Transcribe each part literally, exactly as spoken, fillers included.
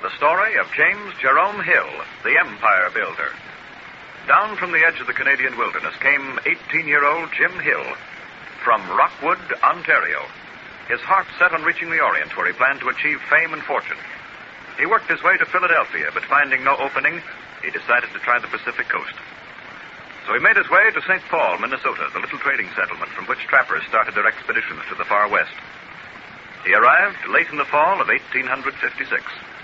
the story of James Jerome Hill, the empire builder. Down from the edge of the Canadian wilderness came eighteen-year-old Jim Hill from Rockwood, Ontario. His heart set on reaching the Orient, where he planned to achieve fame and fortune. He worked his way to Philadelphia, but finding no opening, he decided to try the Pacific coast. So he made his way to Saint Paul, Minnesota, the little trading settlement from which trappers started their expeditions to the far west. He arrived late in the fall of eighteen fifty-six.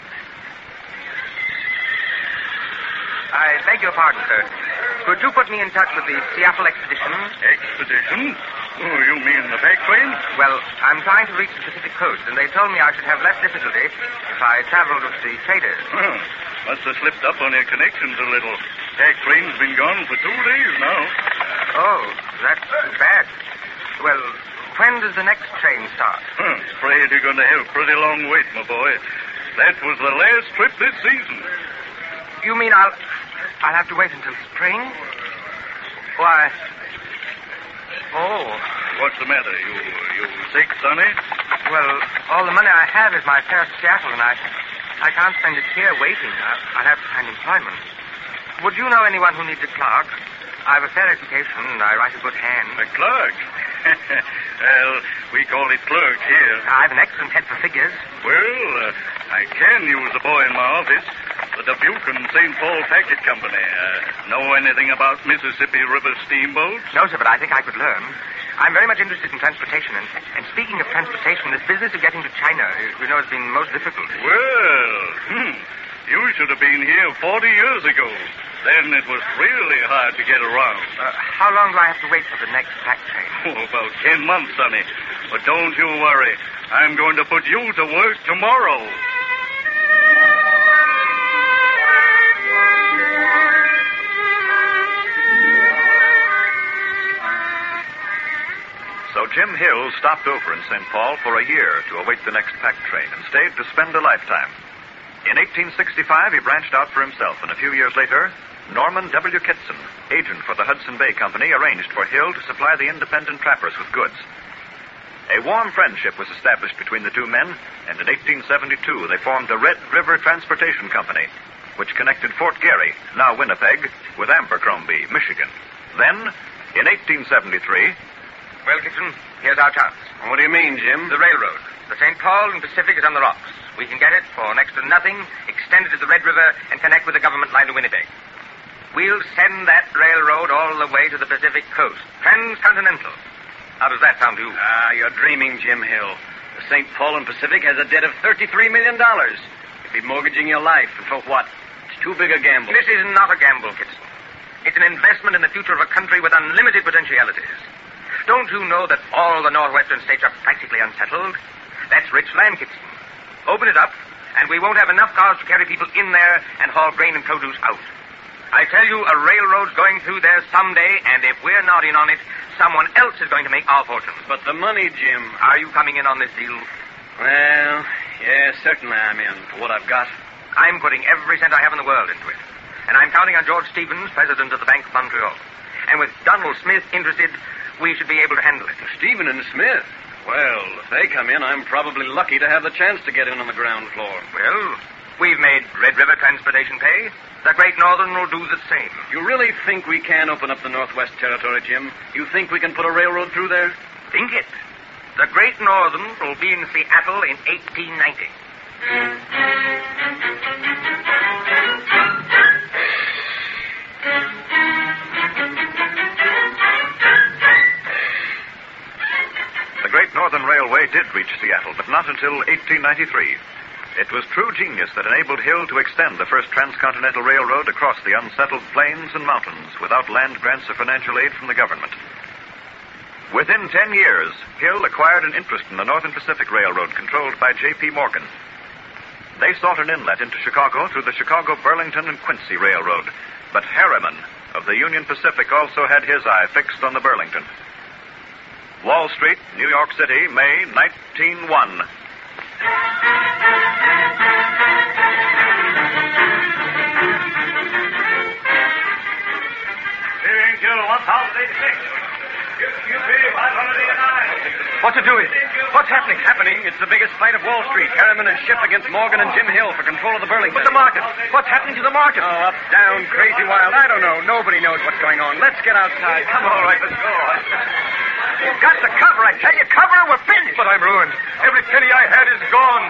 I beg your pardon, sir. Could you put me in touch with the Seattle expedition? Expedition? Oh, you mean the pack train? Well, I'm trying to reach the Pacific coast, and they told me I should have less difficulty if I traveled with the traders. Oh, must have slipped up on your connections a little. Pack train's been gone for two days now. Oh, that's too bad. Well, when does the next train start? Huh, afraid you're going to have a pretty long wait, my boy. That was the last trip this season. You mean I'll... I'll have to wait until spring? Why... Oh. What's the matter? You you sick, Sonny? Well, all the money I have is my fare to Seattle, and I... I can't spend it here waiting. I, I'll have to find employment. Would you know anyone who needs a clerk? I have a fair education, and I write a good hand. A clerk? Well, we call it clerk here. I have an excellent head for figures. Well, uh, I can use a boy in my office. The Dubuque and Saint Paul Packet Company. Uh, know anything about Mississippi River steamboats? No, sir, but I think I could learn. I'm very much interested in transportation, and, and speaking of transportation, this business of getting to China, you know, has been most difficult. Well, hmm, you should have been here forty years ago. Then it was really hard to get around. Uh, how long do I have to wait for the next pack train? Oh, about ten months, Sonny. But don't you worry. I'm going to put you to work tomorrow. So Jim Hill stopped over in Saint Paul for a year to await the next pack train and stayed to spend a lifetime. In eighteen sixty-five, he branched out for himself, and a few years later, Norman W. Kitson, agent for the Hudson Bay Company, arranged for Hill to supply the independent trappers with goods. A warm friendship was established between the two men, and in eighteen seventy-two they formed the Red River Transportation Company, which connected Fort Garry, now Winnipeg, with Abercrombie, Michigan. Then, in eighteen seventy-three... Well, Kitson, here's our chance. What do you mean, Jim? The railroad. The Saint Paul and Pacific is on the rocks. We can get it for next to nothing, extend it to the Red River, and connect with the government line to Winnipeg. We'll send that railroad all the way to the Pacific coast. Transcontinental. How does that sound to you? Ah, you're dreaming, Jim Hill. The Saint Paul and Pacific has a debt of thirty-three million dollars. You'd be mortgaging your life, and for what? It's too big a gamble. This is not a gamble, Kitson. It's an investment in the future of a country with unlimited potentialities. Don't you know that all the northwestern states are practically unsettled? That's rich land, Kitson. Open it up, and we won't have enough cars to carry people in there and haul grain and produce out. I tell you, a railroad's going through there someday, and if we're not in on it, someone else is going to make our fortune. But the money, Jim... Are you coming in on this deal? Well, yeah, certainly I'm in for what I've got. I'm putting every cent I have in the world into it. And I'm counting on George Stevens, president of the Bank of Montreal. And with Donald Smith interested, we should be able to handle it. Stephen and Smith? Well, if they come in, I'm probably lucky to have the chance to get in on the ground floor. Well, we've made Red River Transportation pay. The Great Northern will do the same. You really think we can open up the Northwest Territory, Jim? You think we can put a railroad through there? Think it. The Great Northern will be in Seattle in eighteen ninety. The Great Northern Railway did reach Seattle, but not until eighteen ninety-three. It was true genius that enabled Hill to extend the first transcontinental railroad across the unsettled plains and mountains without land grants or financial aid from the government. Within ten years, Hill acquired an interest in the Northern Pacific Railroad controlled by J P. Morgan. They sought an inlet into Chicago through the Chicago, Burlington, and Quincy Railroad, but Harriman of the Union Pacific also had his eye fixed on the Burlington. Wall Street, New York City, May nineteen oh one. one thousand eighty-six. U P five hundred eighty-nine. What's it doing? What's happening? Happening. It's the biggest fight of Wall Street. Harriman and Schiff against Morgan and Jim Hill for control of the Burlington. But the market. What's happening to the market? Oh, up, down, crazy, wild. I don't know. Nobody knows what's going on. Let's get outside. Come on. All right, let's go. You've got to cover, I tell you. Cover or we're finished. But I'm ruined. Every penny I had is gone.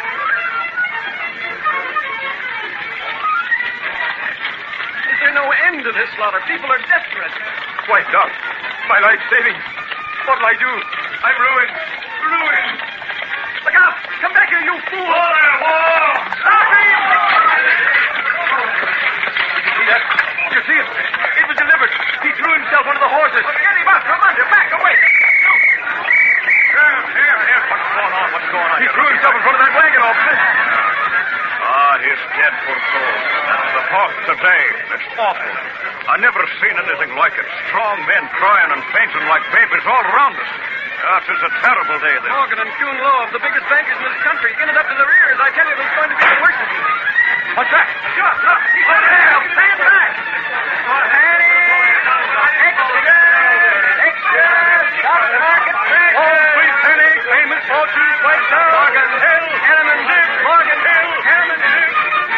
Is there no end to this slaughter? People are desperate. Why, Doc, my life savings. What'll I do? I'm ruined. Ruined. Look out! Come back here, you fool! Whoa there, whoa! Stop him! You see that? You see it? It was delivered. He threw himself under the horses. Get him up from under. Back away. Here, here, here. What's going on? What's going on? He threw himself in front of that wagon, officer. Ah, he's dead, poor soul. That's the talk today. It's awful. I never seen anything like it. Strong men crying and fainting like babies all around us. Ah, it's a terrible day, this. Morgan and Kuhn Loeb, the biggest bankers in this country, in it up to their ears. I tell you, there's going to be the worst of it. What's that? Look, look. He's on the rail. Stand back. Extra. Stop the market. Oh, sweet penny. Famous fortune. Twice down. Morgan Hill. Harriman Dick. Morgan Hill. Harriman Dick.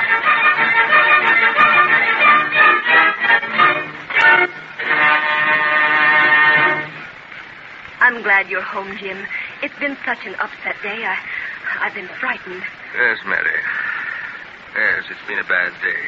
I'm glad you're home, Jim. It's been such an upset day. I, I've been frightened. Yes, Mary. Yes, it's been a bad day.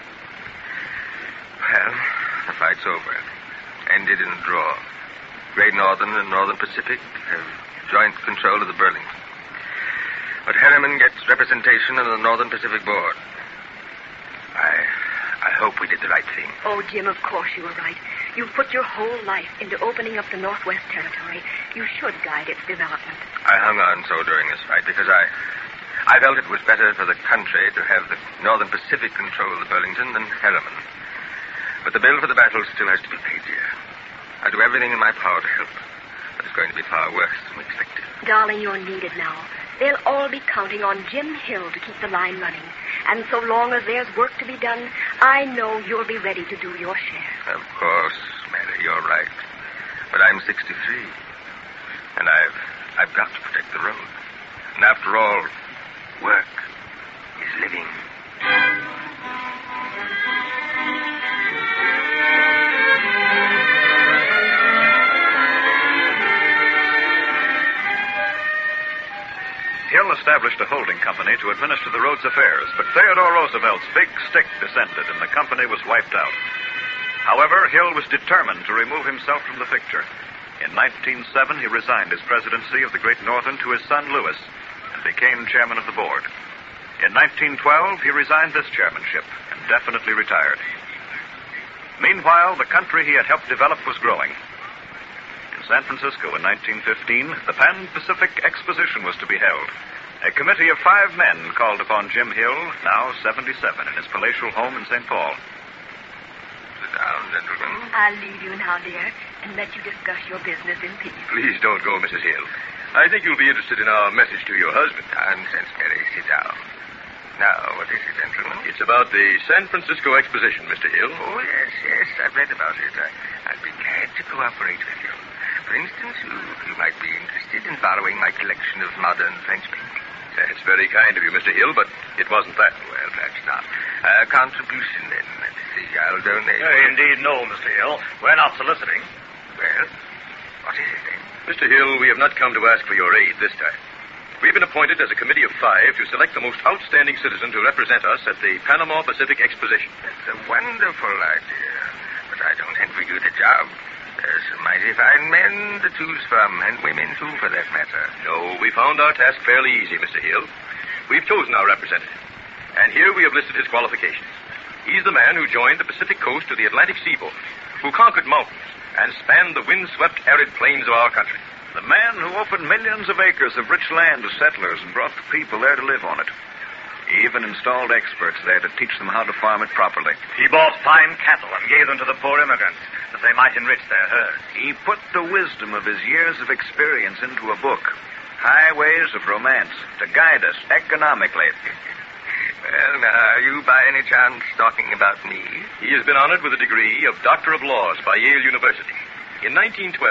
Well, the fight's over. Ended in a draw. Great Northern and Northern Pacific have joint control of the Burlington. But Harriman gets representation on the Northern Pacific Board. I I hope we did the right thing. Oh, Jim, of course you were right. You've put your whole life into opening up the Northwest Territory. You should guide its development. I hung on so during this fight because I I felt it was better for the country to have the Northern Pacific control the Burlington than Harriman. But the bill for the battle still has to be paid, dear. I do everything in my power to help, but it's going to be far worse than we expected. Darling, you're needed now. They'll all be counting on Jim Hill to keep the line running. And so long as there's work to be done, I know you'll be ready to do your share. Of course, Mary, you're right. But I'm sixty-three, and I've I've got to protect the road. And after all, work is living. Hill established a holding company to administer the road's affairs, but Theodore Roosevelt's big stick descended and the company was wiped out. However, Hill was determined to remove himself from the picture. In nineteen oh seven, he resigned his presidency of the Great Northern to his son Lewis and became chairman of the board. In nineteen twelve, he resigned this chairmanship and definitely retired. Meanwhile, the country he had helped develop was growing. In San Francisco in nineteen fifteen, the Pan-Pacific Exposition was to be held. A committee of five men called upon Jim Hill, now seventy-seven, in his palatial home in Saint Paul. Sit down, gentlemen. I'll leave you now, dear, and let you discuss your business in peace. Please don't go, Missus Hill. I think you'll be interested in our message to your husband. Nonsense, Mary. Sit down. Now, what is it, gentlemen? It's about the San Francisco Exposition, Mister Hill. Oh, yes, yes. I've read about it. I, I'd be glad to cooperate with you. For instance, you, you might be interested in borrowing my collection of modern French paintings. That's very kind of you, Mister Hill, but it wasn't that. Well, perhaps not. A contribution, then. Let's see. I'll donate. Uh, indeed, no, Mister Hill. We're not soliciting. Well, what is it, then? Mister Hill, we have not come to ask for your aid this time. We've been appointed as a committee of five to select the most outstanding citizen to represent us at the Panama Pacific Exposition. That's a wonderful idea. But I don't envy you the job. There's some mighty fine men to choose from, and women, too, for that matter. No, we found our task fairly easy, Mister Hill. We've chosen our representative. And here we have listed his qualifications. He's the man who joined the Pacific coast to the Atlantic seaboard, who conquered mountains and spanned the wind-swept arid plains of our country. The man who opened millions of acres of rich land to settlers and brought the people there to live on it. He even installed experts there to teach them how to farm it properly. He bought fine cattle and gave them to the poor immigrants, that they might enrich their herds. He put the wisdom of his years of experience into a book, Highways of Romance, to guide us economically. Well, now, are you by any chance talking about me? He has been honored with a degree of Doctor of Laws by Yale University. In nineteen twelve,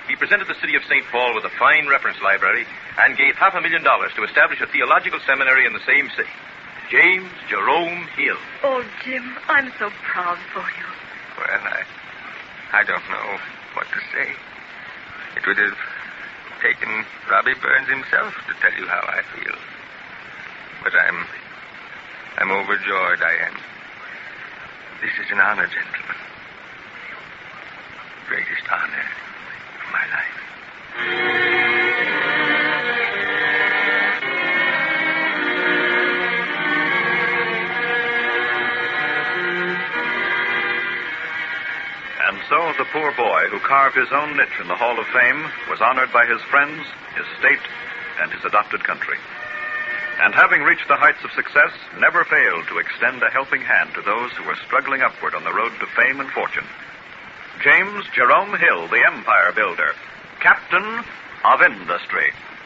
he presented the city of Saint Paul with a fine reference library and gave half a million dollars to establish a theological seminary in the same city. James Jerome Hill. Oh, Jim, I'm so proud for you. Well, I, I don't know what to say. It would have taken Robbie Burns himself to tell you how I feel. But I'm, I'm overjoyed, I am. This is an honor, gentlemen. Greatest honor of my life. And so the poor boy who carved his own niche in the Hall of Fame was honored by his friends, his state, and his adopted country. And having reached the heights of success, never failed to extend a helping hand to those who were struggling upward on the road to fame and fortune. James Jerome Hill, the empire builder, captain of industry.